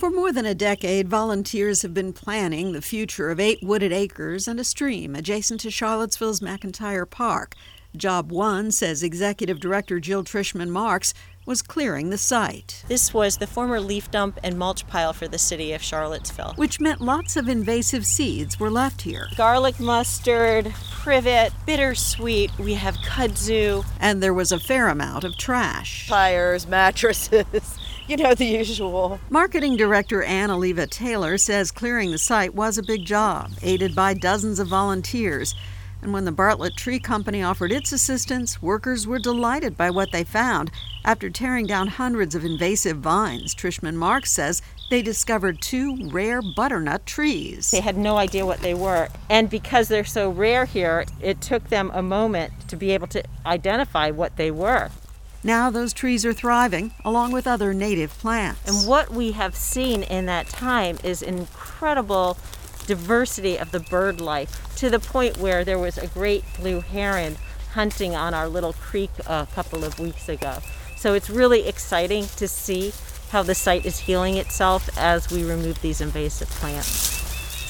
For more than a decade, volunteers have been planning the future of 8 wooded acres and a stream adjacent to Charlottesville's McIntyre Park. Job 1, says Executive Director Jill Trishman-Marks, was clearing the site. This was the former leaf dump and mulch pile for the city of Charlottesville, which meant lots of invasive seeds were left here. Garlic mustard, privet, bittersweet, we have kudzu. And there was a fair amount of trash. Tires, mattresses, the usual. Marketing Director Ann Oliva Taylor says clearing the site was a big job, aided by dozens of volunteers. And when the Bartlett Tree Company offered its assistance, workers were delighted by what they found. After tearing down hundreds of invasive vines, Trishman-Marks says they discovered 2 rare butternut trees. They had no idea what they were. And because they're so rare here, it took them a moment to be able to identify what they were. Now those trees are thriving, along with other native plants. And what we have seen in that time is incredible diversity of the bird life, to the point where there was a great blue heron hunting on our little creek a couple of weeks ago. So it's really exciting to see how the site is healing itself as we remove these invasive plants.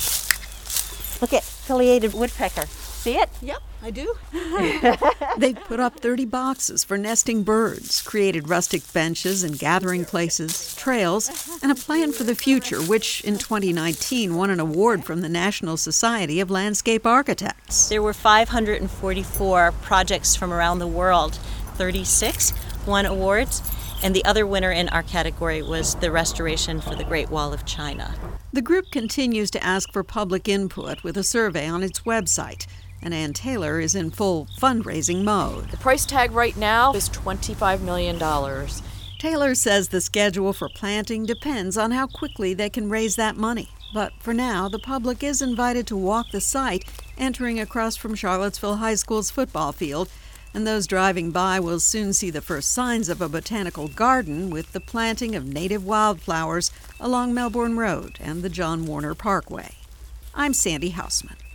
Look at pileated woodpecker. See it? Yep, I do. They put up 30 boxes for nesting birds, created rustic benches and gathering places, trails, and a plan for the future, which in 2019 won an award from the National Society of Landscape Architects. There were 544 projects from around the world. 36 won awards, and the other winner in our category was the restoration for the Great Wall of China. The group continues to ask for public input with a survey on its website. And Ann Taylor is in full fundraising mode. The price tag right now is $25 million. Taylor says the schedule for planting depends on how quickly they can raise that money. But for now, the public is invited to walk the site, entering across from Charlottesville High School's football field. And those driving by will soon see the first signs of a botanical garden with the planting of native wildflowers along Melbourne Road and the John Warner Parkway. I'm Sandy Hausman.